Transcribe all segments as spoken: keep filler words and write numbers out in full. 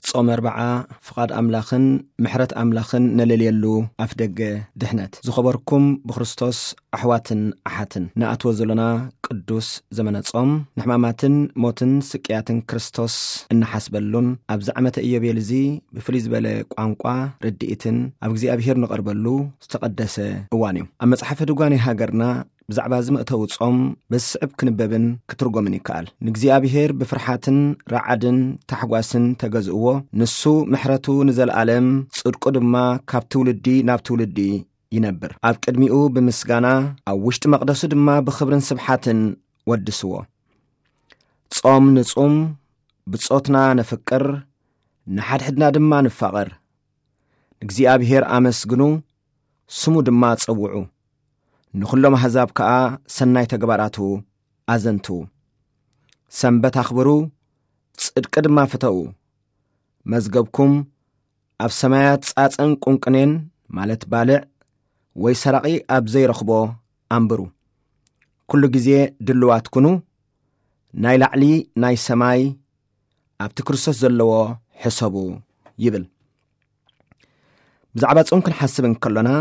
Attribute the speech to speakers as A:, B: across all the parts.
A: ጾም أربعة فقد أملاخن محرت أملاخن نلليلو أفدق دحنت زخبركم بخريستوس أحواتن أحاتن نأتو زلنا قدوس زمن ጾم نحماماتن موتن سكياتن كريستوس إن حسبلون أبزعمة إيابيلزي بفليز بلا قوانقوا ردئتن أبغزي أبهير نقربلو استقدس أوانيو أما صحفة دوغاني هاجرنا بزعبا زمأتو ጾم بس عب كنبابن كترغمني كال نجزي أبيهر بفرحاتن رعدن تحقواسن تجزؤو نسو محرتو نزل عالم صدقو دما كابتولدي نابتولدي ينبر أب قدميو بمسغانا أو وشت مقدسو دما بخبرن سبحاتن ودسو ጾم نصوم بصوتنا نفكر نحد حدنا دما نفقر نجزي أبيهر آمسغنو سمو دما تصوعو نخلو محزاب كا سناي تقباراتو أزنتو سنبت أخبرو صدق دما فتو مزقبكم أف سمايات ساتن قنقنين مالت بالع ويسرقي أبزي رخبو أنبرو كل جزي دلوات كنو ناي لعلي ناي سماي أبتكرسس زلو حسابو يبل بزعبات أمكن حسبن كلنا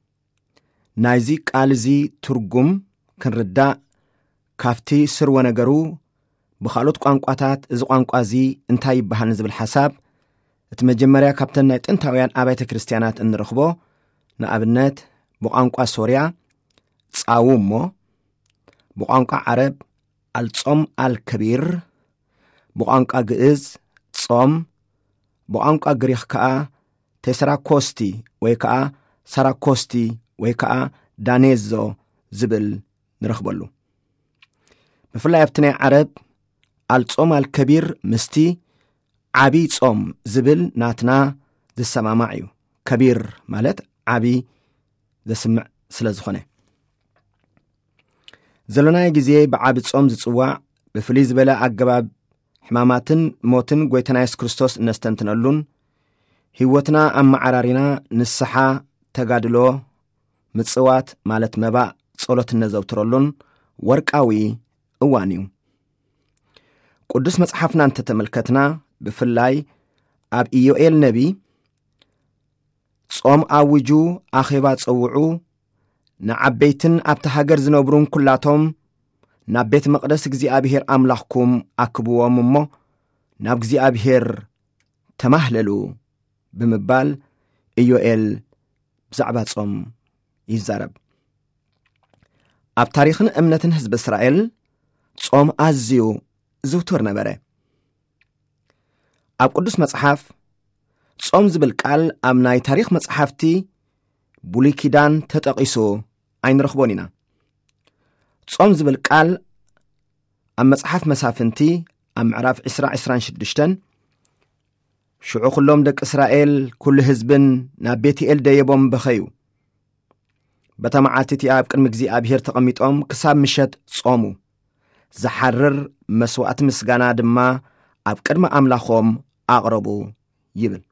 A: نايزي قالزي ترجم كنردا كافتي سر ونجرو بخالوت قانقاتات إذ قانقازي انتاي بهان زبل حساب اتمجمريا كابتن نايت انتاويان آبايت كريستيانات انرخبو نابنات بقانقا سوريا تصاومو بقانقا عرب الصوم الكبير بقانقا جئز صوم بقانقا غريخ كا تسرا كوستي ويكا سرا كوستي ويكا دانيزو زبل نرخبلو بفلا يبتني عرب الصوم الكبير مستي عبي صوم زبل ناتنا ذي السمامعيو كبير مالت عبي ذي سمع سلازخونه زلنا يجزي بعبي صوم ذي صواع بفليز بلا أقباب حماماتن موتن قويتنايس كريستوس نستنتنالون هيوتنا أما عرارينا نسحا تقادلو متصوات مالت مبا صولت النزوترولون ورقاوي اوانيو قدس مصحفنا انت تملكتنا بفلاي اب ايوئيل نبي صوم اوجو اخيبا صوعو نعبيتن ابت هاجر زنبرون كلاتهم نابيت مقدس غزي ابيهر املاحكم اكبوهم مو ناب غزي ابيهر تمهللو بمبال ايوئيل بزعبات صوم يزارب اب تاريخنا امنتن حزب اسرائيل صوم ازيو زوتور نبره اب قدس مصحف صوم زبل قال امناي تاريخ مصحفتي بولي كيدان تطقيسو اين رخبونينا صوم زبل قال ام مصحف مسافنتي ام عراف عسرا عسران شدشتن شعو كلهم دك اسرائيل كل حزبن نابيتي ال ديبوم بخيو بتمعاتي اب قدم غزي ابير تقميطوم كساب مشت صومو زحرر مسوات مسغانا دما اب قدم املاخوم اقربو يبل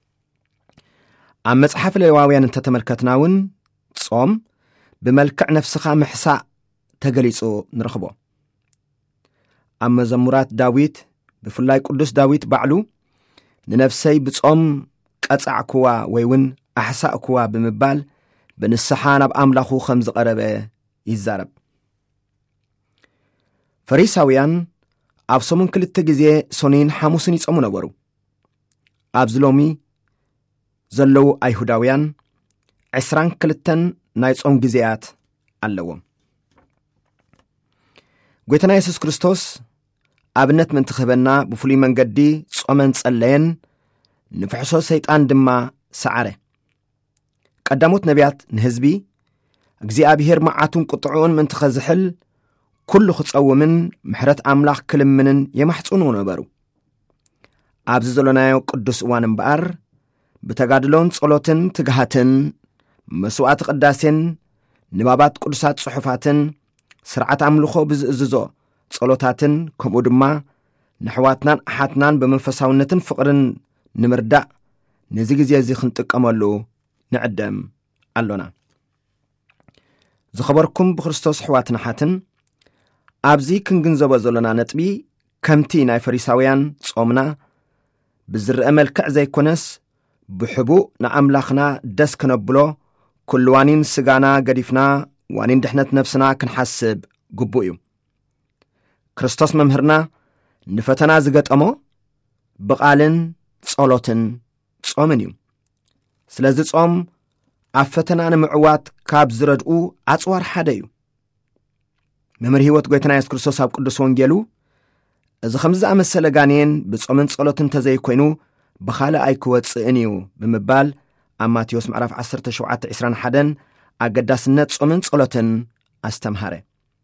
A: ام مصحف لواويان انت تملكتناون صوم بملكع نفسخا محسا تغليصو نرخبو ام مزمورات داويت بفلاي قدوس داويت بعلو لنفسي بصوم قصعكوا ويون احساكوا بمبال بنسحانا بأملاخو خمز قربة يزارب فريساويان أبصمون كل التجزية سنين حموسن يصمون أبورو أبزلومي زلو أيهوداويان عسران كلتن نايصون جزيات اللوم قويتنا يسوس كريستوس أبنت من تخبنا بفلي من قدي صومن صلين نفحصو سيطان دما سعره قداموت نبيات نهزبي اغزي ابيهر معاتون قطعون من تخزحل كل خصو من محرت املاح كلمنن يمحصونو نبرو ابز زلونايو قدوس وان امبار بتغادلون صلوتن تغهاتن مسوات قداسين نبابات قدسات صحفاتن سرعات املخو بزززو صلوتاتن كمو دما نحواتنان احاتنان بمنفساونتن فقرن نمردع نزي غزي زي خنطقملو نعدم اللونا زخبركم بخريستوس حواتنا حاتن أبزي كنجنزب زلنا نتبي كمتي ناي فريساويان صومنا بزرق ملكع زي كونس بحبو نعملخنا دس كنبلو كل وانين سجانا قديفنا وانين دحنت نفسنا كنحسب قبويو كريستوس ممهرنا نفتنا زقت أمو بقالن صولوتن صومنيو سلازي صوم عفتنا نمعوات كاب زرجو عصوار حديو ممر هيوت قويتنا يس كريستوس هاب قدس ونجلو إذا خمزة أمس لغانين بصومن صولوتن تزي كوينو بخالة أيكوات سئنيو بمبال أماتيوس معرف عصر تشوعات عسران حدن أقداس النت صومن صولوتن أستمهاري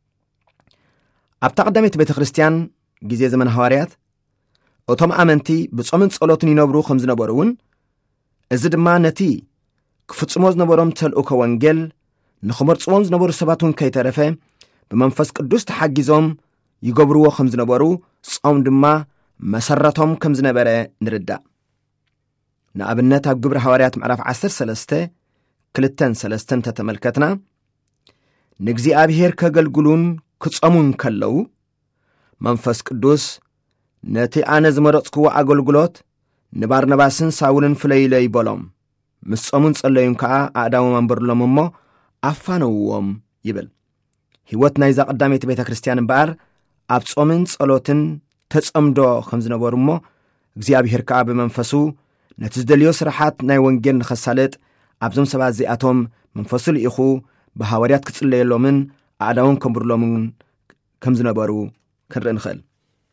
A: أبتقدمت بيت خريستيان جزي زمن هواريات أتوم أمنتي بصومن صولوتن ينبرو خمز نبرون إذا ما نتي كفتسموز نبروم تلقو كوانجل نخمر صومز نبرو سباتون كي ترفه بمنفس قدوس تحجزهم يقبروا خمز نبرو صوم دما مسرتهم كمز نبره نردا نأبنات قبر حواريات معرف عسر سلسته كلتن سلستن تتملكتنا نجزي أبيهر كقلقلون كتصامون كلو منفس قدوس نتي أنا زمرتكو أقلقلوت نبار نباسن ساولن فليلي بولم مسامون صليون كا أعداو منبر لممو أفانوهم يبل هيوتنا إذا قدامت بيت كريستيان بار أبصامن صلوتن تتصامدو خمز نبرمو جزي أبيهر كا بمنفسو نتزدليو سرحات ناي ونجل نخسالت أبزم سبات زياتهم منفصل إخو بحواريات كتسلي لومن أعداون كمبر لومن كمز نبارو كنرن خل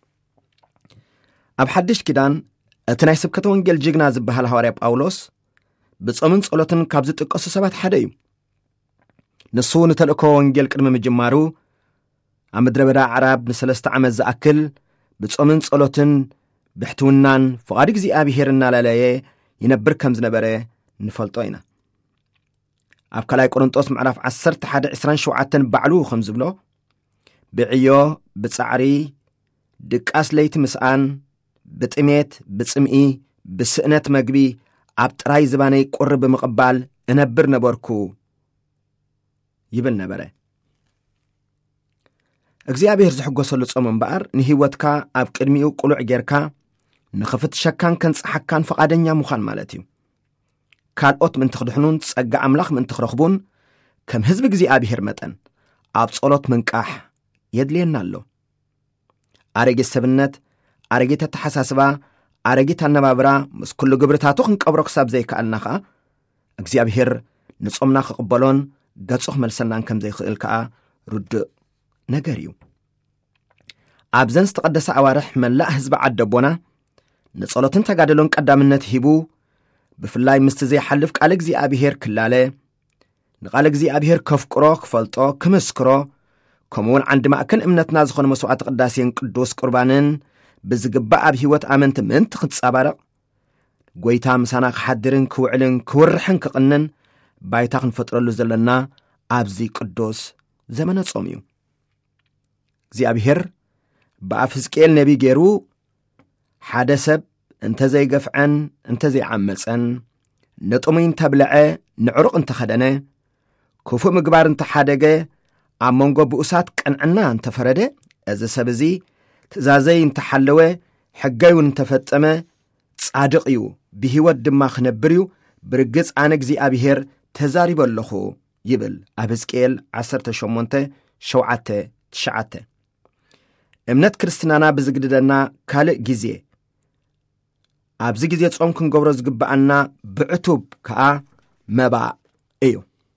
A: أب حدش كدان اتناي سبكة ونجل جيغنا زبها الحواريب أولوس بتصامن صلوتن كابزت اقصو سبات حديو نصو نتلقو ونجل كرم مجمارو عمد ربدا عرب نسلست عمز زأكل بتصامن صلوتن بحتونان فقارق زي أبيهرنا للايه ينبر كمز نبره نفلطوينا أبكالاي قرنطوس معرف عسرت حد عسران شوعاتن بعلو خمز بلو بعيو بتصعري دقاس ليت مسآن بتقميت بتسمئي بسئنت مقبي عبتراي زباني قرب مقبال انبر نبركو يبل نبره እግዚአብሔር ዝሕጎሰሉ ጾም እምበር ንህይወትካ ኣብ ቅድሚኡ ቁሉዕ ጌርካ ንኽፍት ሸካን ከንጽሐካን ፈቃደኛ ምዃን ማለት እዩ ካልኦት ምን ትኽድሕኑን ጸጋ ኣምላኽ ምን ትኽረኽቡን ከም ህዝቢ እግዚአብሔር መጠን ኣብ ጸሎት ምንቃሕ የድልየና ኣሎ ኣረጊት ሰብነት ኣረጊት ተሓሳስባ ኣረጊት ኣነባብራ ምስ ኩሉ ግብርታቱ ክንቀብሮ ክሳብ ዘይከኣልና ኸዓ እግዚአብሔር ንጾምና ክቕበሎን ገጹ ክመልሰናን ከም ዘይኽእል ከዓ ርዱእ ነገር እዩ ኣብዘን ዝተቐደሰ ኣዋርሕ መላእ ህዝቢ ዓደቦና ንጸሎትን ተጋደሎን ቀዳምነት ሂቡ ብፍላይ ምስቲ ዘይሓልፍ ቃል እግዚአብሔር ክላለ ንቃል እግዚአብሔር ከፍቅሮ ክፈልጦ ክመስክሮ ከምኡውን ዓንዲ ማእከል እምነትና ዝኾነ መስዋዕት ቅዳሴን ቅዱስ ቁርባንን ብዝግባእ ኣብ ህይወት ኣመንቲ ምንቲ ክትጻባረቕ ጎይታ ምሳና ክሓድርን ክውዕልን ክውርሕን ክቕንን ባይታ ክንፈጥረሉ ዘለና ኣብዚ ቅዱስ ዘመነ ጾም እዩ እግዚአብሔር በአፍ ሕዝቅኤል ነቢ ገይሩ ሓደ ሰብ እንተ ዘይገፍዐን እንተ ዘይዓመፀን ንጥሙይ እንተብልዐ ንዕሩቕ እንተኸደነ ክፉእ ምግባር እንተሓደገ ኣብ መንጎ ብኡሳት ቀንዕና እንተፈረደ እዚ ሰብ እዚ ትእዛዘይ እንተሓለወ ሕጋይ እውን እንተፈጸመ ጻድቕ እዩ ብህይወት ድማ ክነብር እዩ ብርግጽ ኣነ እግዚአብሔር ተዛሪበ ኣለኹ ይብል ኣብ ሕዝቅኤል ዓሰርተ ሸሞንተ ሸውዓተ ትሽዓተ እምነት ክርስትናና ብዝግድደና ካልእ ጊዜ ኣብዚ ጊዜ ጾም ክንገብሮ ዝግባአና ብዕቱብ ከዓ መባእ እዩ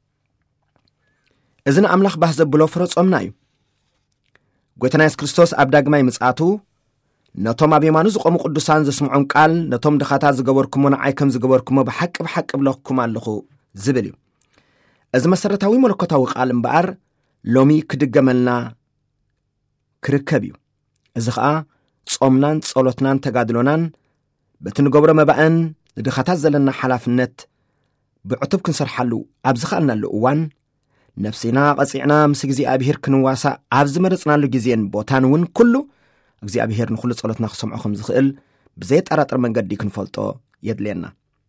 A: እዚ ንኣምላኽ ባህ ዘብሎ ፍረ ጾምና እዩ ጎይታና ኢየሱስ ክርስቶስ ኣብ ዳግማይ ምጽኣቱ ነቶም ኣብ የማኑ ዝቆሙ ቅዱሳን ዘስምዖም ቃል ነቶም ድኻታት ዝገበርኩሞ ንዓይ ከም ዝገበርኩሞ ብሓቂ ብሓቂ ብለኩም ኣለኹ ዝብል እዩ እዚ መሰረታዊ መለኮታዊ ቃል እምበኣር ሎሚ ክድገመልና ክርከብ እዩ እዚ ከዓ ጾምናን ጸሎትናን ተጋድሎናን በቲ ንገብሮ መባእን ንድኻታት ዘለና ሓላፍነት ብዕቱብ ክንሰርሓሉ ኣብ ዝኽኣልናሉ እዋን ነፍሲና ቐፂዕና ምስ እግዚኣብሔር ክንዋሳእ ኣብ ዝመረጽናሉ ግዜን ቦታን እውን ኩሉ እግዚኣብሔር ንኹሉ ጸሎትና ክሰምዖ ከም ዝኽእል ብዘይጠራጥር መንገዲ ክንፈልጦ የድልየና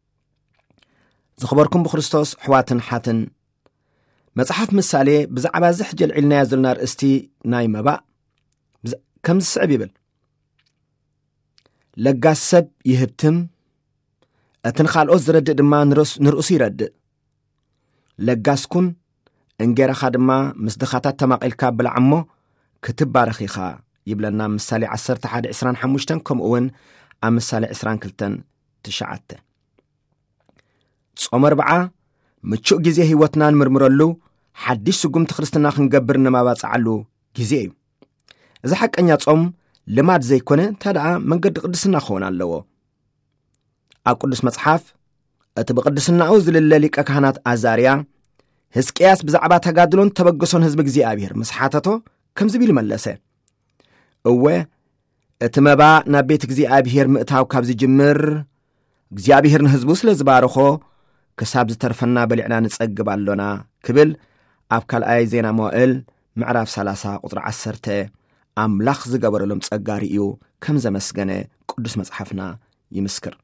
A: ዝኽበርኩም ብክርስቶስ ሕዋትን ሓትን መጽሓፍ ምሳሌ ብዛዕባ ዝሕጀል ዒልናያ ዘለና ርእስቲ ናይ መባእ ከም ዝስዕብ ይብል لقاسب يهبتم أتنخال أزر دما نرس نرأسي رد لقاسكن انجير خادما مصدخاتات تماق الكاب بالعمو كتب بارخيخا يبلنا مسالي عصر تحاد عسران حموشتن كم اوين ام مسالي عسران كلتن تشعت صوم أربعة متشو جزيه هيوتنان مرمرلو حديش سقوم تخرستنا خنقبر نمابات عالو جزيه إذا حق أن يتصوم لماد زي كونه تدعى من قد قدسنا خونا اللو أو قدس مصحف أتبقى قدسنا أوزل الليك أكهانات أزاريا هسكياس بزعبات هقادلون تبقصون هزبك زي أبير مسحاتتو كم زبيل ملسة اوه اتمبا نابيتك زي أبير مقتاو كابزي جمر زي أبير نهزبوس لزبارخو كساب زترفنا بالإعلان تسقب اللونا كبل أبكال آي زينا موائل معراف سلاسة قطر عسرته أملاخ زقبر لهم تسقاري إيو كم زمسقنة قدس مصحفنا يمسكر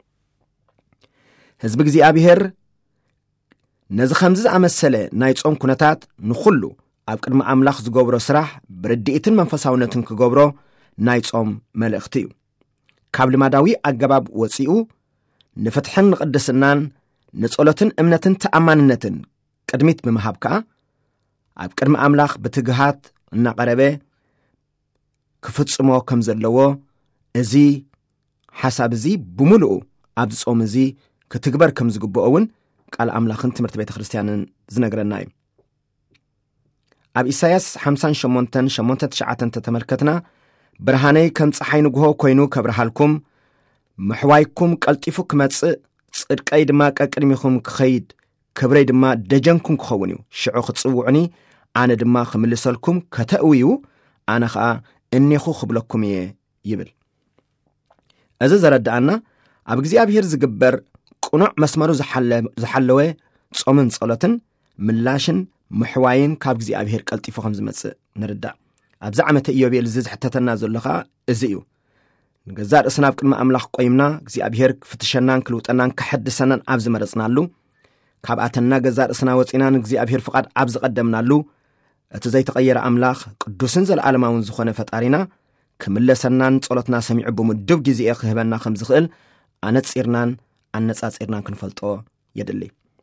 A: هزبك زي أبير نز خمزز عمسلة نايتصوم كونتات نخلو أبكر ما أملاخ زقبرو سراح بردئتن منفساونتن كقبرو نايتصوم ملأختيو كابل ماداوي أقباب وصيئو نفتحن قدسنان نصولتن امنتن تأماننتن قدميت بمهابكا أبكر ما أملاخ بتقهات النقربة كفتسمو كمزلوو ازي حساب زي بملؤو أبزصوم زي كتقبر كمزقبوون قال أملاخن تمرت بيت خريستيانن زنقرناي أب إساياس حمسان شمونتن شمونتن تشعاتن تتملكتنا برهاني كم صحينوغو كوينو كبرهالكم محوايكم قلطيفو كمص صدقاي دما ققرميكم كخيد كبري دما دجنكم كخونيو شعو خصوعني انا دما خملسلكم كتاويو انا خا انيخو خبلكم يبل از زردانا اب እግዚአብሔር ዝግበር ቁኑዕ መስመሩ ዝሐለወ ጾምን ጸሎትን ምላሽን محواين ካብ እግዚአብሔር ቀልጢፉ ከም ዝመጽእ ንርዳ ኣብዛ ዓመተ ኢዮቤል ዝዝሕተተና ዘለኻ እዚዩ ንገዛር እስናብ ቅድመ ኣምላኽ ቆይምና እግዚአብሔር ፍትሸናን ክልውጠናን ከሐድሰናን ኣብ ዝመረጽናሉ ካብኣተና ገዛር እስና ወጺናን እግዚአብሔር ፍቃድ ኣብ ዝቀደምናሉ እቲ ዘይተቀየረ ኣምላኽ ቅዱስን ዘለዓለማውን ዝኾነ ፈጣሪና ክምለሰናን ጸሎትና ሰሚዑ ብምድብ ግዜ ክህበና ከም ዝኽእል ኣነጽርናን ኣነጻጽርናን ክንፈልጦ የድሊ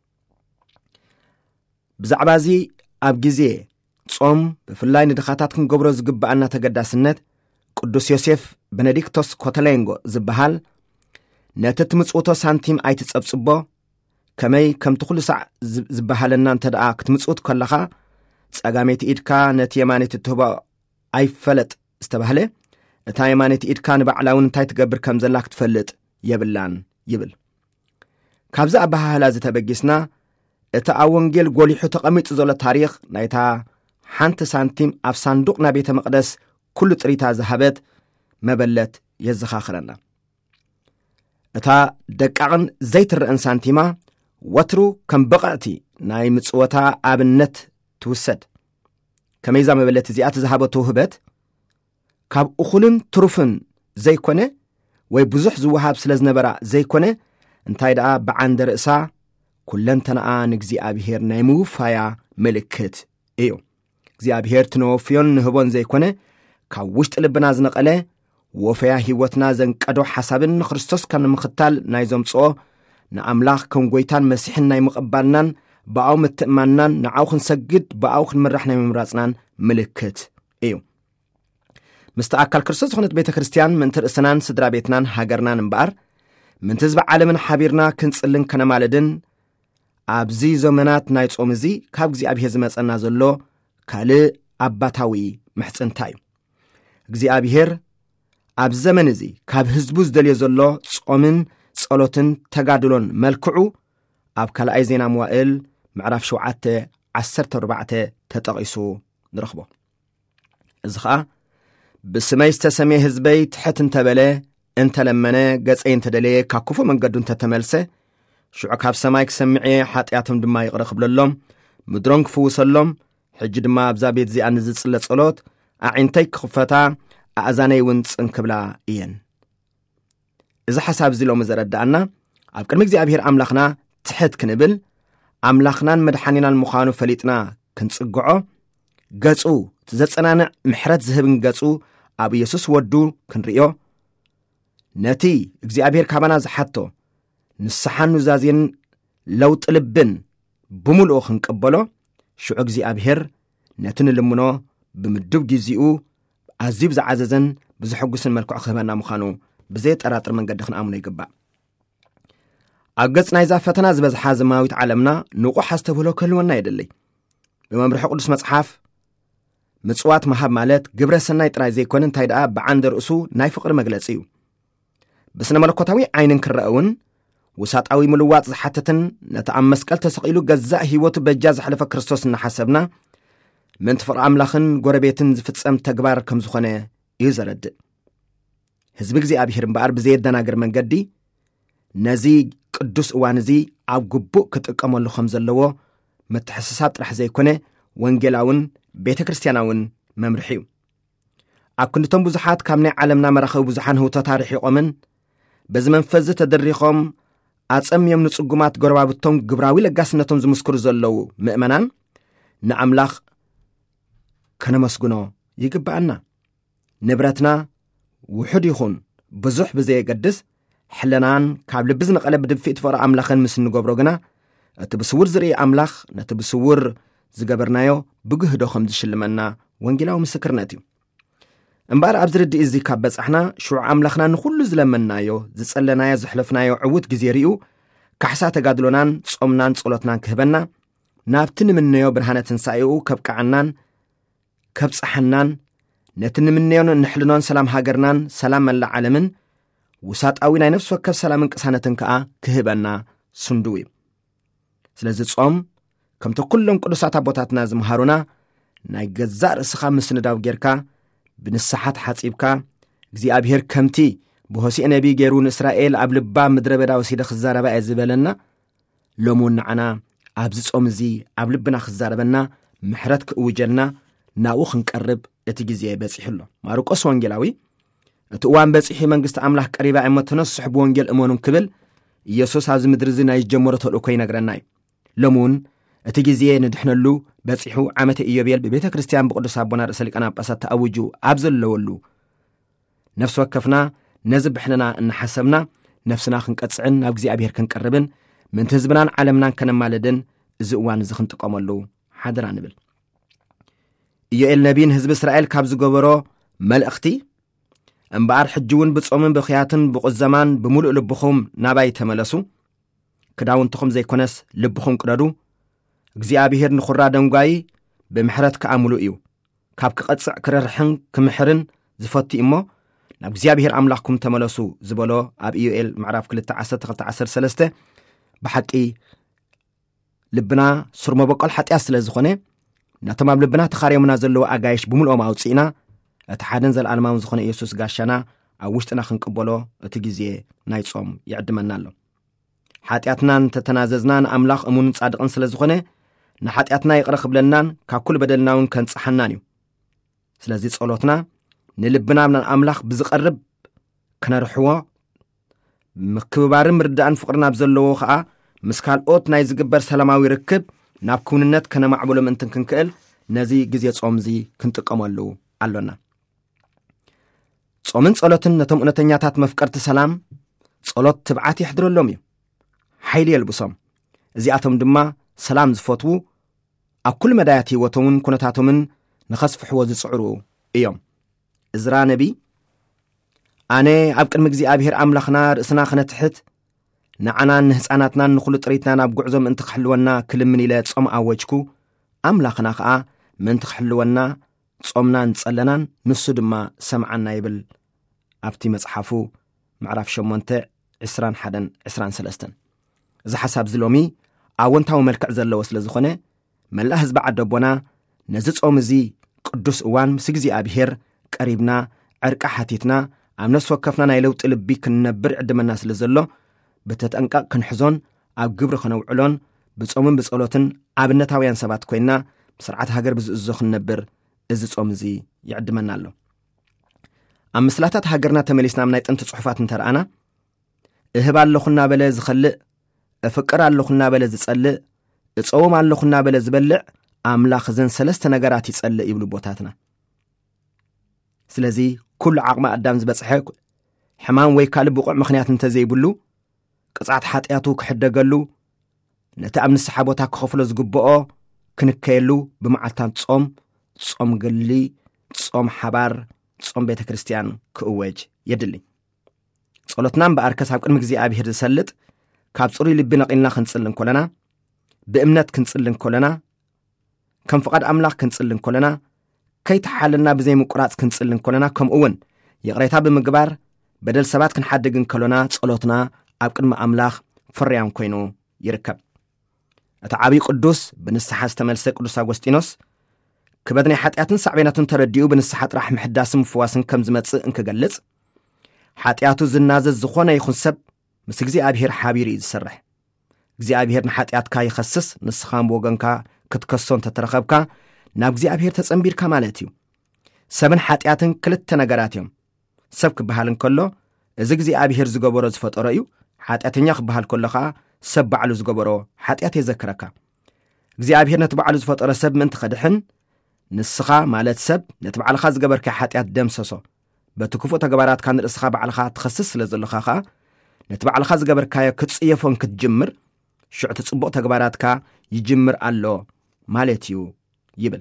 A: ብዛዕባዚ ኣብ ግዜ ጾም ብፍላይ ንድኻታት ክንገብሮ ዝግባአና ተገዳስነት ቅዱስ ዮሴፍ ቤኔዲክቶስ ኮተሌንጎ ዝበሃል ነቲ ትምጽውቶ ሳንቲም ኣይትጸብጽቦ ከመይ ከም ትኹሉ ሰዕ ዝበሃለና እንተደኣ ክትምጽውት ከለኻ ጸጋሜት ኢድካ ነቲ የማኔት ትህቦ ኣይፈለጥ ዝተባህለ እታ የማኔት ኢድካ ንባዕላውን እንታይ ትገብር ከም ዘላ ክትፈልጥ የብላን ይብል ካብዛ ኣባሃላ ዝተበጊስና እታ ኣወንጌል ጎሊሑ ተቐሚጡ ዘሎ ታሪኽ ናይታ ሓንቲ ሳንቲም ኣብ ሳንዱቕ ናብ ቤተ መቕደስ ኩሉ ጥሪታ ዝሃበት መበለት የዘኻኽረና እታ ደቃቕን ዘይትርአን ሳንቲማ ወትሩ ከም በቕዕቲ ናይ ምጽወታ ኣብነት ትውሰድ ከመይዛ መበለት እዚኣ ትዝሃበቶ ህበት ካብ እኹልን ትሩፍን ዘይኮነ ወይ ብዙሕ ዝወሃብ ስለ ዝነበራ ዘይኮነ እንታይ ደኣ ብዓንደ ርእሳ ኩለንተናኣ ንእግዚአብሔር ናይ ምውፋያ ምልክት እዩ እግዚአብሔር ትነወፍዮን ንህቦን ዘይኮነ ካብ ውሽጢ ልብና ዝነቐለ ወፈያ ህይወትና ዘንቀዶ ሓሳብን ክርስቶስ ከም ምኽታል ናይ ዘምጽኦ ንኣምላኽ ከም ጎይታን መሲሕን ናይ ምቕባልናን ብኣው ምትእማንናን ንዓው ክንሰግድ ብኣው ክንምራሕ ናይ ምምራጽናን ምልክት እዩ ምስቲ ኣካል ክርስቶስ ዝኾነት ቤተ ክርስቲያን ምእንቲ ርእስናን ስድራ ቤትናን ሃገርናን እምበኣር ምእንቲ ህዝቢ ዓለምን ሓቢርና ክንጽልን ከነማለድን ኣብዚ ዘመናት ናይ ጾም እዚ ካብ እግዚአብሔር ዝመጸና ዘሎ ካልእ ኣባታዊ ምሕጽንታ እዩ እግዚአብሔር ኣብ ዘመን እዚ ካብ ህዝቡ ዝደልዮ ዘሎ ጾምን ጸሎትን ተጋድሎን መልክዑ ኣብ ካልኣይ ዜና መዋዕል ምዕራፍ ሸውዓተ ዓሰርተ ኣርባዕተ ተጠቒሱ ንረኽቦ እዚ ኸኣ ብስመይ ዝተሰመየ ህዝበይ ትሕት እንተበለ እንተለመነ ገጸይ እንተደለየ ካብ ክፉ መንገዱ እንተተመልሰ ሽዑ ካብ ሰማይ ክሰምዐ ሓጢኣቶም ድማ ይቕረ ክብለሎም ምድሮም ክፍውሰሎም ሕጂ ድማ ኣብዛ ቤት እዚኣ ንዝጽለ ጸሎት ኣዒንተይ ክኽፈታ ኣእዛነይ እውን ጽንክብላ እየን እዚ ሓሳብ እዚ ሎሚ ዘረዳእና ኣብ ቅድሚ እግዚአብሔር ኣምላኽና ትሕት ክንብል ኣምላኽናን መድሓኒናን ምዃኑ ፈሊጥና ክንጽግዖ ገጹ ትዘጸናንዕ ምሕረት ዝህብን ገጹ ኣብ ኢየሱስ ወዱ ክንርእዮ نتي እግዚአብሔር ካባና ዝሓቶ ንስሓን ኑዛዜን ለውጥ ልብን ብሙሉእ ክንቀበሎ ሽዑ እግዚአብሔር ነትን ልምኖ ብምድብ ግዚኡ ኣዚብ ዝዓዘዘን ብዝሕጉስን መልክዕ ክህበና ምዃኑ ብዘይ ጠራጥር መንገዲ ክንኣምኖ ይግባእ ኣብ ገጽ ናይዛ ፈተና ዝበዝሓ ዘማዊት ዓለምና ንቑሕ ኣስተብህሎ ክህልወና የድልይ ብመምርሒ ቅዱስ መጽሓፍ ምጽዋት መሃብ ማለት ግብረ ሰናይ ጥራይ ዘይኮነ እንታይ ደኣ ብዓንደ ርእሱ ናይ ፍቕሪ መግለጺ እዩ ብስነ መለኮታዊ ዓይንን ክረአውን ወሳጣዊ ምልዋጥ ዝሓተትን ነቲ ኣብ መስቀል ተሰቒሉ ገዛእ ህይወቱ በጃ ዝሓለፈ ክርስቶስ እናሓሰብና ምንቲ ፍቕሪ ኣምላኽን ጎረቤትን ዝፍጸም ተግባር ከም ዝኾነ እዩ ዘረድእ ህዝቢ እግዚኣብሔር እምበኣር ብዘየደናግር መንገዲ ነዚ ቅዱስ እዋን እዚ ኣብ ግቡእ ክጥቀመሉ ከም ዘለዎ ምትሕስሳብ ጥራሕ ዘይኮነ ወንጌላውን ቤተ ክርስቲያናውን መምርሒ እዩ ኣብ ክንዲቶም ብዙሓት ካብ ናይ ዓለምና መራኸቢ ብዙሓን ህውታት ርሒቖምን በዚ መንፈስ ተደሪኾም ኣጸምዮም ንጽጉማት ጎረባብቶም ግብራዊ ለጋስነቶም ዝምስክሩ ዘለዉ ምእመናን ንኣምላኽ ከነመስግኖ ይግባአና ንብረትና ውሑድ ይኹን ብዙሕ ብዘየገድስ ሕለናን ካብ ልቢ ዝነቐለ ብድፊት ፍቕሪ ኣምላኽን ምስ ንገብሮ ግና እቲ ብስውር ዝርኢ ኣምላኽ ነቲ ብስውር ዝገበርናዮ ብግህዶ ከም ዝሽልመና ወንጌላዊ ምስክርነት እዩ እምበኣር ኣብ ዝርድእ እዚ ካብ በጻሕና ሽዑ ኣምላኽና ንኹሉ ዝለመናዮ ዝጸለናዮ ዝሕለፍናዮ ዕውት ግዜ ርዩ ካሕሳ ተጋድሎናን ጾምናን ጸሎትናን ክህበና ናብቲ ንምነዮ ብርሃነ ትንሳኤኡ ከብቃዓናን ከብጻሕናን ነቲ ንምነዮን ንሕልኖን ሰላም ሃገርናን ሰላም መላእ ዓለምን ውሳጣዊ ናይ ነፍሲ ወከፍ ሰላምን ቅሳነትን ከዓ ክህበና ስንዱ እዩ ስለዚ ጾም ከምቲ ኩሎም ቅዱሳት ኣቦታትና ዝምሃሩና ናይ ገዛእ ርእስኻ ምስንዳው ጌርካ ብንስሓት ሓጺብካ እግዚኣብሔር ከምቲ ብሆሲዕ ነቢ ገይሩ ንእስራኤል ኣብ ልባ ምድረ በዳ ወሲደ ክዛረባ እየ ዝበለና ሎሙን ንዓና ኣብዚ ጾም እዚ ኣብ ልብና ክዛረበና ምሕረት ክእውጀልና ናብኡ ክንቀርብ እቲ ግዜ በፂሕሎ ማርቆስ ወንጌላዊ እቲ እዋን በፂሒ መንግስቲ ኣምላኽ ቀሪባ እሞ ተነስሑ ብወንጌል እመኑን ክብል ኢየሱስ ኣብዚ ምድሪ እዚ ናይ ጀመሮ ተልእኮ ይነግረና እዩ ሎሙን እቲ ግዜ ንድሕነሉ በፂሑ ዓመተ ኢዮቤል ብቤተ ክርስቲያን ብቅዱስ ኣቦና ርእሰ ሊቃነ ጳጳሳት ተኣውጁ ኣብ ዘለወሉ ነፍሲ ወከፍና ነዚ ብሕንና እናሓሰብና ነፍስና ክንቀጽዕን ናብ እግዚኣብሔር ክንቀርብን ምንቲ ህዝብናን ዓለምናን ከነማልድን እዚ እዋን እዚ ክንጥቀመሉ ሓደራ ንብል ኢዮኤል ነቢን ህዝቢ እስራኤል ካብ ዝገበሮ መልእኽቲ እምበኣር ሕጂ እውን ብጾምን ብኽያትን ብቁዘማን ብምሉእ ልብኹም ናባይ ተመለሱ ክዳውንትኹም ዘይኮነስ ልብኹም ቅደዱ እግዚአብሔር ንኹራ ደንጓይ ብምሕረት ከኣምሉ እዩ ካብ ክቐጽዕ ክረርሕን ክምሕርን ዝፈቲ እሞ ናብ እግዚአብሔር ኣምላኽኩም ተመለሱ ዝበሎ ኣብ ኢዮኤል ምዕራፍ ክልተ ዓሰርተ ክልተ ዓሰርተ ሰለስተ ብሓቂ ልብና ሱር መበቆል ሓጢያት ስለ ዝኾነ ናቶም ኣብ ልብና ተኻርዮምና ዘለዎ ኣጋይሽ ብምልኦም ኣውፂእና እቲ ሓደን ዘለኣለማውን ዝኾነ ኢየሱስ ጋሻና ኣብ ውሽጥና ክንቅበሎ እቲ ግዜ ናይ ጾም ይዕድመና ኣሎ ሓጢያትናን ተተናዘዝና ንኣምላኽ እሙንን ጻድቕን ስለ ዝኾነ ንሓጢያትና ይቕረ ክብለናን ካብ ኩሉ በደልናውን ከንጽሓናን እዩ ስለዚ ጸሎትና ንልብና ንኣምላኽ ብዝቐርብ ክነርሕዎ ምክብባርን ምርዳእን ፍቕርና ብዘለዎ ከዓ ምስ ካልኦት ናይ ዝግበር ሰላማዊ ርክብ ናብ ክውንነት ከነማዕብሎ ምእንትን ክንክእል ነዚ ግዜ ጾም እዚ ክንጥቀመሉ ኣሎና ጾምን ጸሎትን ነቶም እውነተኛታት መፍቀርቲ ሰላም ጸሎት ትብዓት ይሕድረሎም እዩ ሓይሊ የልብሶም እዚኣቶም ድማ ሰላም ዝፈትዉ ኣብ ኩሉ መዳያት ህይወቶምን ኩነታቶምን ንኸስፍሕዎ ዝጽዕሩ እዮም እዝራ ነቢ ኣነ ኣብ ቅድሚ እግዚኣብሔር ኣምላኽና ርእስና ክነትሕት ንዓናን ንህፃናትናን ንኹሉ ጥሪትና ናብ ጉዕዞ ምእንቲ ክሕልወና ክልምን ኢለ ጾም ኣወጅኩ ኣምላኽና ከዓ ምእንቲ ክሕልወና ጾምናን ጸለናን ንሱ ድማ ሰምዓና ይብል ኣብቲ መጽሓፉ ምዕራፍ ሸሞንተ ዕስራን ሓደን ዕስራን ሰለስተን እዚ ሓሳብ ዝሎሚ ኣወንታዊ መልክዕ ዘለዎ ስለ ዝኾነ መላእ ህዝቢ ዓደቦና ነዚ ጾም እዚ ቅዱስ እዋን ምስ እግዚኣብሔር ቀሪብና ዕርቃ ሓቲትና ኣብ ነፍሲ ወከፍና ናይ ለውጢ ልቢ ክንነብር ዕድመና ስለ ዘሎ ብተጠንቃቕ ክንሕዞን ኣብ ግብሪ ክነውዕሎን ብጾምን ብጸሎትን ኣብነታውያን ሰባት ኮይና ብስርዓት ሃገር ብዝእዞ ክንነብር እዚ ጾም እዚ ይዕድመና ኣሎ ኣብ ምስላታት ሃገርና ተመሊስና ናይ ጥንቲ ጽሑፋት እንተርኣና እህብ ኣለኹና በለ ዝኸልእ እፍቅር ኣለኹና በለ ዝጸልእ እጸውም ኣለኹና በለ ዝበልዕ ኣምላኽ ዘን ሰለስተ ነገራት ይጸልእ ይብሉ ቦታትና ስለዚ ኩሉ ዓቕሚ ኣዳም ዝበጽሐ حمان ወይ ካልእ ብቑዕ ምኽንያት እንተዘይብሉ ቅጽዓት ሓጢያቱ ክሕደገሉ ነቲ ኣብ ንስሓ ቦታ ክኸፍሎ ዝግብኦ ክንከየሉ ብመዓልታት ጾም ጾም ገሊ ጾም ሓባር ጾም ቤተ ክርስቲያን ክእወጅ የድሊ ጸሎትና እምበኣርከስ ኣብ ቅድሚ እግዚኣብሔር ዝሰልጥ ካብ ጽሩይ ልቢ ነቒልና ክንጽልን ኮለና ብእምነት ክንጽልን ኮለና ከም ፍቓድ ኣምላኽ ክንጽልን ኮለና ከይተሓልና ብዘይ ምቁራጽ ክንጽልን ኮለና ከምኡውን የቕሬታ ብምግባር በደል ሰባት ክንሓድግን ከሎና ጸሎትና ኣብ ቅድሚ ኣምላኽ ፍርያም ኮይኑ ይርከብ እቲ ዓብይ ቅዱስ ብንስሓ ዝተመልሰ ቅዱስ ኣጎስጢኖስ ክበድ ናይ ሓጢያትን ሳዕቤናትን ተረዲኡ ብንስሓ ጥራሕ ምሕዳስን ምፍዋስን ከም ዝመጽእ እንክገልጽ ሓጢያቱ ዝናዘዝ ዝኾነ ይኹን ሰብ ምስ እግዚኣብሔር ሓቢሩ እዩ ዝሰርሕ እግዚኣብሔር ንሓጢያትካ ይኸስስ ንስኻ ብወገንካ ክትከሶ እንተተረኸብካ ናብ እግዚኣብሔር ተጸንቢርካ ማለት እዩ ሰብን ሓጢያትን ክልተ ነገራት እዮም ሰብ ክበሃል እንከሎ እዚ እግዚኣብሔር ዝገበሮ ዝፈጠሮ እዩ ሓጢያተኛ ክበሃል ከሎ ከዓ ሰብ ባዕሉ ዝገበሮ ሓጢያት የዘክረካ እግዚኣብሔር ነቲ ባዕሉ ዝፈጠሮ ሰብ ምንት ኸድሕን ንስኻ ማለት ሰብ ነቲ ባዕልኻ ዝገበርካ ሓጢያት ደምሰሶ በቲ ክፉእ ተግባራትካ ንርእስኻ ባዕልኻ ትኸስስ ስለ ዘለኻ ከዓ ነቲ ባዕልኻ ዝገበርካዮ ክትጽየፎን ክትጅምር ሽዑ ትጽቡቕ ተግባራትካ ይጅምር ኣሎ ማለት እዩ ይብል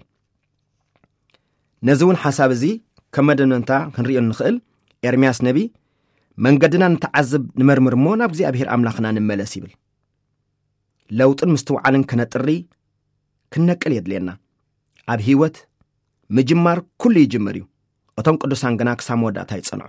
A: ነዚ እውን ሓሳብ እዚ ከም መደምደምታ ክንሪኦ ንኽእል ኤርምያስ ነቢ መንገድና ንተዓዝብ ንመርምር እሞ ናብ እግዚኣብሔር ኣምላኽና ንመለስ ይብል ለውጥን ምስትውዓልን ክነጥሪ ክነቅል የድልየና ኣብ ህይወት ምጅማር ኩሉ ይጅምር እዩ እቶም ቅዱሳን ግና ክሳብ መወዳእታ ይጸንዑ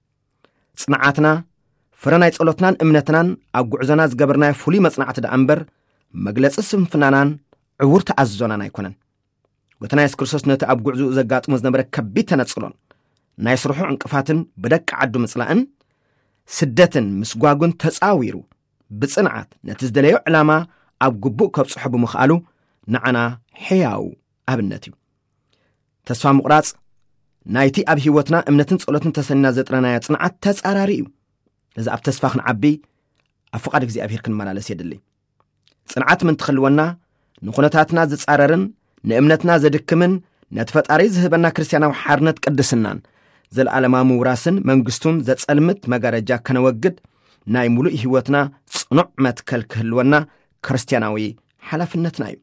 A: ጽንዓትና ፍረ ናይ ጸሎትናን እምነትናን ኣብ ጉዕዞና ዝገበርናዮ ፍሉይ መጽናዕቲ ደኣ እምበር መግለጺ ስንፍናናን ዕውር ተዓዝዞናን ኣይኮነን ወተና የሱስ ክርስቶስ ነቲ ኣብ ጉዕዙኡ ዘጋጥሞ ዝነበረ ከቢድ ተነጽሎን ናይ ስርሑ ዕንቅፋትን ብደቂ ዓዱ ምጽላእን ስደትን ምስጓጉን ተጻዊሩ ብጽንዓት ነቲ ዝደለዮ ዕላማ ኣብ ግቡእ ከብጽሖ ብምኽኣሉ ንዓና ሕያው ኣብነት እዩ ተስፋ ምቑራጽ ናይቲ ኣብ ህይወትና እምነትን ጸሎትን ተሰኒና ዘጥረናዮ ጽንዓት ተጻራሪ እዩ እዚ ኣብ ተስፋ ክንዓቢ ኣብ ፍቓድ እግዚኣብሔር ክንመላለስ የድሊ ጽንዓት ምን ትኽልወና ንኹነታትና ዝጻረርን ንእምነትና ዘድክምን ነቲ ፈጣሪ ዝህበና ክርስቲያናዊ ሓርነት ቅድስናን ዘለዓለማ ምውራስን መንግስቱን ዘጸልምት መጋረጃ ከነወግድ ናይ ሙሉእ ህይወትና ጽኑዕ መትከል ክህልወና ክርስቲያናዊ ሓላፍነትና እዩ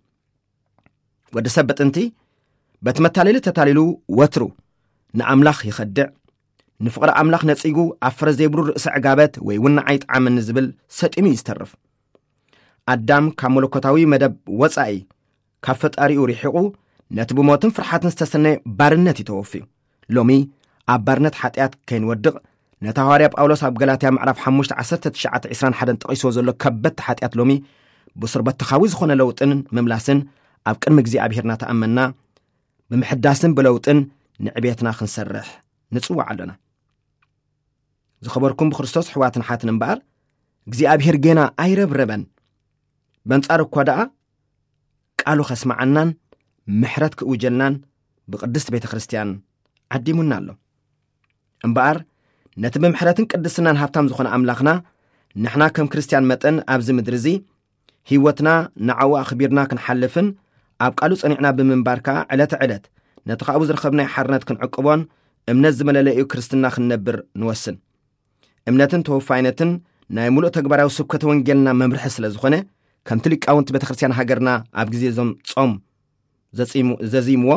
A: ወዲ ሰብ በጥንቲ በቲ መታለሊ ተታሊሉ ወትሩ ንኣምላኽ ይኸድዕ ንፍቕሪ ኣምላኽ ነጺጉ ኣብ ፍረ ዘይብሉ ርእሲ ዕጋበት ወይ እውን ዓይጥዓምን ዝብል ሰጢሙ ይዝተርፍ ኣዳም ካብ መለኮታዊ መደብ ወጻኢ ካብ ፈጣሪኡ ሪሒቑ ነቲ ብሞትን ፍርሓትን ዝተሰነየ ባርነት ይተወፍዩ ሎሚ ኣብ ባርነት ሓጢያት ከይንወድቕ ነቲ ሐዋርያ ጳውሎስ ኣብ ገላትያ ምዕራፍ ሓሙሽተ ዓሰርተ ትሽዓተ ዒስራን ሓደን ጠቒስዎ ዘሎ ከበድቲ ሓጢያት ሎሚ ብስርበትኻዊ ዝኾነ ለውጥን ምምላስን ኣብ ቅድሚ እግዚኣብሔርና ተኣመና ብምሕዳስን ብለውጥን ንዕቤትና ክንሰርሕ ንጽዋዕ ኣለና ዝኸበርኩም ብክርስቶስ ሕዋትን ሓትን እምበኣር እግዚኣብሔር ጌና ኣይረብረበን በንጻር እኳ ደኣ ቃሉ ኸስማዓናን ምሕረት ክእውጀልናን ብቅድስቲ ቤተ ክርስቲያን ዓዲሙና ኣሎ እምበኣር ነቲ ብምሕረትን ቅድስናን ሃብታም ዝኾነ ኣምላኽና ንሕና ከም ክርስቲያን መጠን ኣብዚ ምድሪ እዚ ህይወትና ንዓኡ ኣኽቢርና ክንሓልፍን ኣብ ቃሉ ጸኒዕና ብምንባርካ ዕለት ዕለት ነቲ ካብኡ ዝረኸብናይ ሓርነት ክንዕቅቦን እምነት ዝመለለ እዩ ክርስትና ክንነብር ንወስን እምነትን ተወፋይነትን ናይ ሙሉእ ተግባራዊ ስብከተ ወንጌልና መምርሒ ስለ ዝኾነ ከምቲ ሊቃውንቲ ቤተ ክርስቲያን ሃገርና ኣብ ግዜ ዞም ጾም ዘዚምዎ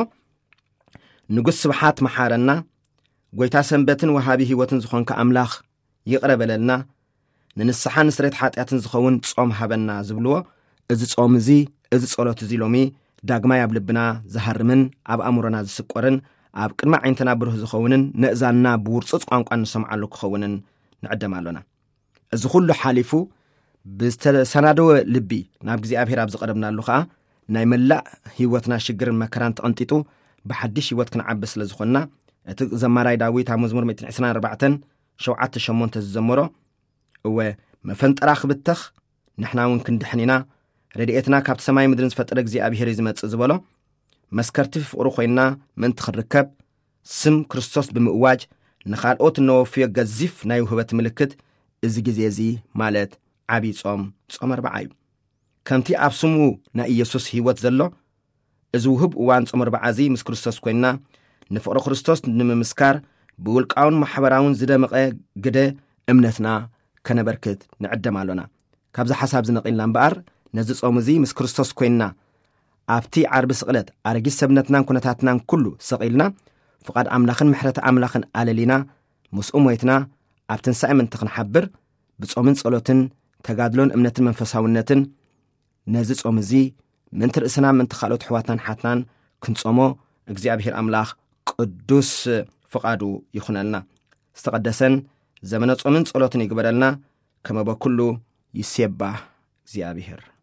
A: ንጉስ ስብሓት መሓረና ጎይታ ሰንበትን ወሃቢ ህይወትን ዝኾንካ ኣምላኽ ይቕረበለልና ንንስሓ ንስሬት ሓጢያትን ዝኸውን ጾም ሃበና ዝብልዎ እዚ ጾም እዚ እዚ ጸሎት እዚ ሎሚ ዳግማይ ኣብ ልብና ዝሃርምን ኣብ ኣእምሮና ዝስቆርን ኣብ ቅድሚ ዓይንትና ብሩህ ዝኸውንን ንእዛና ብውርፅፅ ቋንቋ ንሰምዓሉ ክኸውንን ንዕደም ኣሎና እዚ ኩሉ ሓሊፉ ብዝተሰናደወ ልቢ ናብ እግዚኣብሔር ኣብ ዝቐረብናሉ ከዓ ናይ መላእ ህይወትና ሽግርን መከራን ተቐንጢጡ ብሓድሽ ህይወት ክንዓቢ ስለ ዝኾንና እቲ ዘማራይ ዳዊት ኣብ መዝሙር መቶ ዒስራን ኣርባዕተ ሸውዓተ ሸሞንተ ዝዘመሮ እወ መፈንጠራ ክብተኽ ንሕና እውን ክንድሕን ኢና ረድኤትና ካብቲ ሰማይ ምድርን ዝፈጠረ እግዚኣብሔር እዩ ዝመጽእ ዝበሎ መስከርቲ ፍቕሩ ኮይንና ምእንቲ ክንርከብ ስም ክርስቶስ ብምእዋጅ ንኻልኦት እነወፍዮ ገዚፍ ናይ ውህበት ምልክት እዚ ግዜ እዚ ማለት ዓብይ ጾም ጾም ኣርባዓ እዩ ከምቲ ኣብ ስሙ ናይ ኢየሱስ ህይወት ዘሎ እዚ ውህብ እዋን ጾም ኣርባዓ እዚ ምስ ክርስቶስ ኮይንና ንፍቕሪ ክርስቶስ ንምምስካር ብውልቃውን ማሕበራውን ዝደመቐ ግደ እምነትና ከነበርክት ንዕደም ኣሎና ካብዚ ሓሳብ ዝነቂልና እምበኣር ነዚ ጾም እዚ ምስ ክርስቶስ ኮይንና ኣብቲ ዓርቢ ስቕለት ኣረጊት ሰብነትናን ኩነታትናን ኩሉ ሰቒልና ፍቓድ ኣምላኽን ምሕረት ኣምላኽን ኣለሊና ምስኡ ሞይትና ኣብ ትንሳኤ ምንቲ ክንሓብር ብጾምን ጸሎትን ተጋድሎን እምነትን መንፈሳውነትን ነዚ ጾም እዚ ምንቲ ርእስና ምንቲ ካልኦት ኣሕዋትናን ሓትናን ክንጾሞ እግዚኣብሔር ኣምላኽ ቅዱስ ፍቓዱ ይኹነልና ዝተቐደሰን ዘመነ ጾምን ጸሎትን ይግበረልና ከመ በኩሉ ይሴባህ እግዚኣብሔር